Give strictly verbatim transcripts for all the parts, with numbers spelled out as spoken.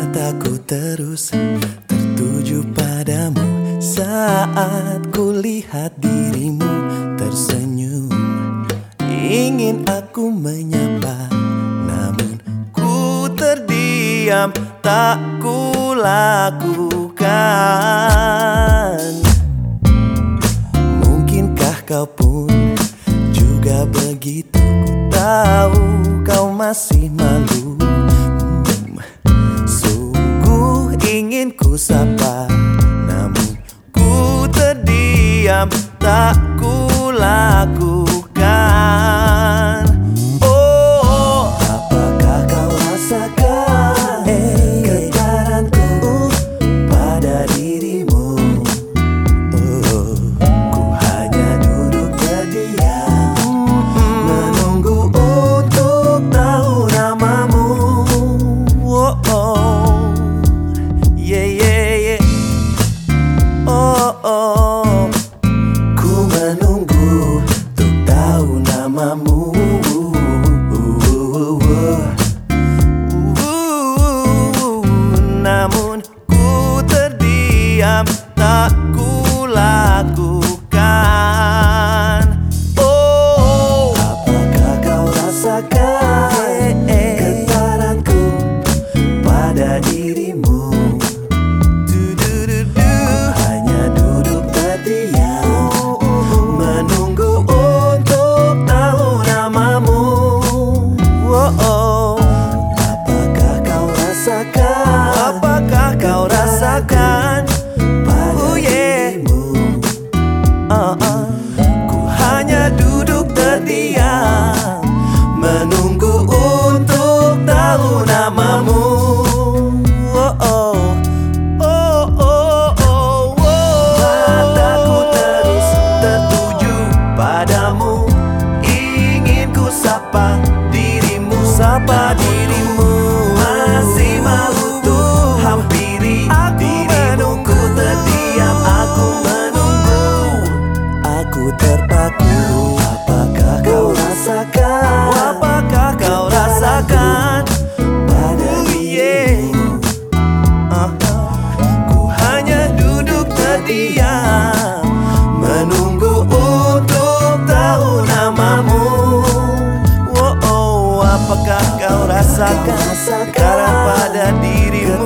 Mataku terus tertuju padamu saat kulihat dirimu tersenyum. Ingin aku menyapa, namun ku terdiam, tak ku lakukan. Mungkinkah kau pun juga begitu? Ku tahu kau masih malu. Sungguh ingin ku sapa, namun ku terdiam, tak ku lakukan. Oh, apakah kau rasakan getaranku pada dirimu? Oh, ku hanya duduk terdiam, menunggu untuk tahu namamu. Oh, oh, yeah, yeah, yeah. Oh, oh, ku menunggu untuk tahu namamu. Namun ku terdiam, tak ku lakukan. Oh, apakah kau rasakan getaranku pada dirimu? Du-du-du-du. Ku hanya duduk terdiam, menunggu untuk tahu namamu. Oh, oh. Apakah kau rasakan? Apakah kau rasakan pada dirimu? Oh, oh. Ku hanya duduk terdiam, menunggu untuk tahu namamu. Oh, oh. Oh, oh, oh, oh. Mataku terus tertuju padamu, ingin ku sapa dirimu, sapa dirimu. Masih malu tuh hampiri dirimu, ku terdiam, aku menunggu, aku terpaku. Apakah kau rasakan? Apakah kau rasakan pada dirimu? Uh, ku hanya duduk terdiam, menunggu untuk tahu namamu. Oh, oh, apakah kau rasakan sekarang pada dirimu?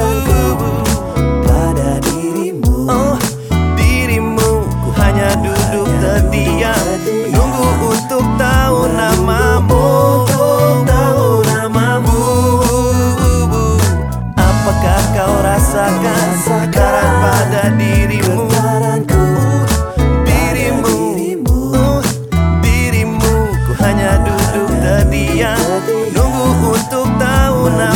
Pada dirimu, oh, dirimu. Ku hanya duduk terdiam, menunggu untuk tahu namamu. Tahu namamu. Apakah kau rasakan sekarang pada dirimu? Dirimu, uh, dirimu. Ku hanya duduk terdiam, nunggu untuk tahu namamu.